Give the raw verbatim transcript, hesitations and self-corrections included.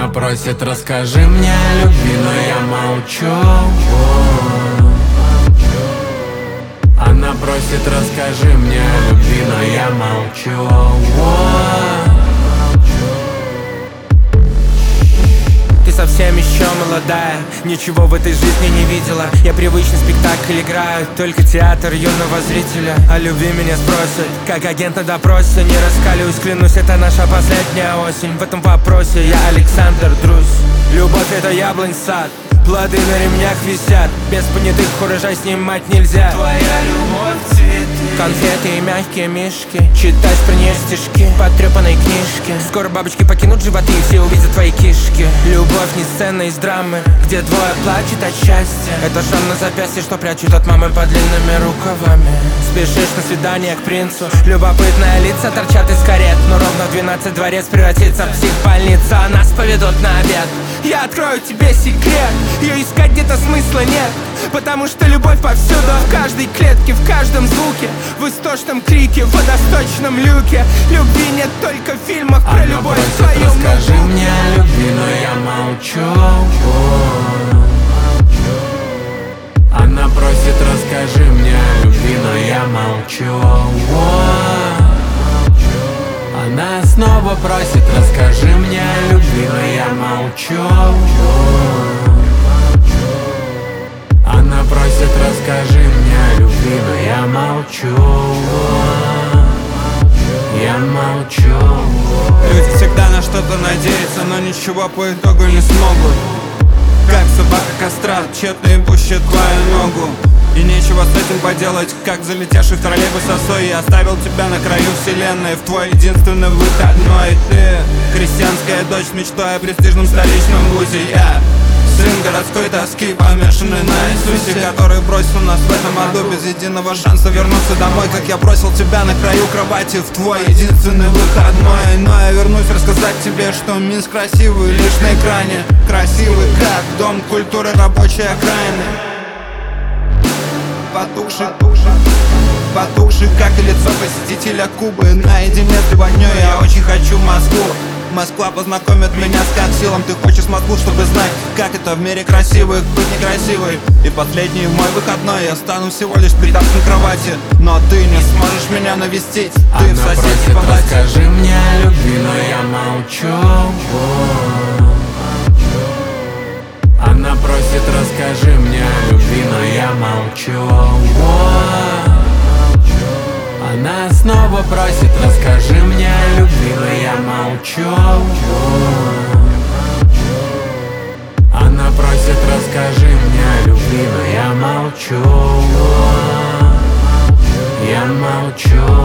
просит, расскажи мне о любви, но я молчу. Она просит, расскажи мне о любви, но я молчу. Ты совсем еще молодая, ничего в этой жизни не видела. Я привычный спектакль играю, только театр юного зрителя. О любви меня спросят, как агент на допросе. Не раскалюсь, клянусь, это наша последняя осень. В этом вопросе я Александр Друзь. Любовь — это яблонь сад, плоды на ремнях висят. Без понятых урожай снимать нельзя. Твоя любовь — цветы, конфеты и мягкие мишки. Читать про нее стишки в потрепанной книжке. Скоро бабочки покинут животы и все увидят твои кишки. Любовь не сцена из драмы, где двое плачут от счастья. Это шрам на запястье, что прячут от мамы под длинными рукавами. Спешишь на свидание к принцу, любопытные лица торчат из карет. Но ровно в двенадцать дворец превратится в психбольницу, а нас поведут на обед. Я открою тебе секрет, ее искать где-то смысла нет, потому что любовь повсюду, в каждой клетке, в каждом звуке, в истошном крике, в водосточном люке. Любви нет только в фильмах про Она любовь просит, в твоем расскажи ноутбуке. мне о любви, но я молчу. Она просит, расскажи мне о любви, но я молчу. Она снова просит, расскажи мне о любви, но я молчу. Она просит, расскажи мне о любви, но я молчу. Я молчу. Люди всегда на что-то надеются, но ничего по итогу не смогут. Как собака кастрат, тщетно ебущая твою ногу. И нечего с этим поделать, как залетевший в троллейбус осой. Я оставил тебя на краю вселенной, в твой единственный выходной. Ты крестьянская дочь с мечтой о престижном столичном вузе. Я сын городской тоски, помешанный на Иисусе, который бросил нас в этом аду без единого шанса вернуться домой. Как я бросил тебя на краю кровати в твой единственный выходной. Но я вернусь рассказать тебе, что Минск красивый лишь на экране. Красивый, как дом культуры рабочей окраины. Потухший, потухший, как и лицо посетителя Кубы. Наедине с любовью я очень хочу в Москву. Москва познакомит меня с Коксилом. Ты хочешь Москву, чтобы знать, как это в мире красивых быть некрасивой. И последний мой выходной я стану всего лишь придавком кровати. Но ты не сможешь меня навестить, ты Она в соседней просит, палате. расскажи мне о любви, но я молчу. Она просит, расскажи мне о любви, но я молчу. Она снова просит, расскажи мне о любви, но я молчу. Она просит, расскажи мне о любви, но я молчу. Я молчу.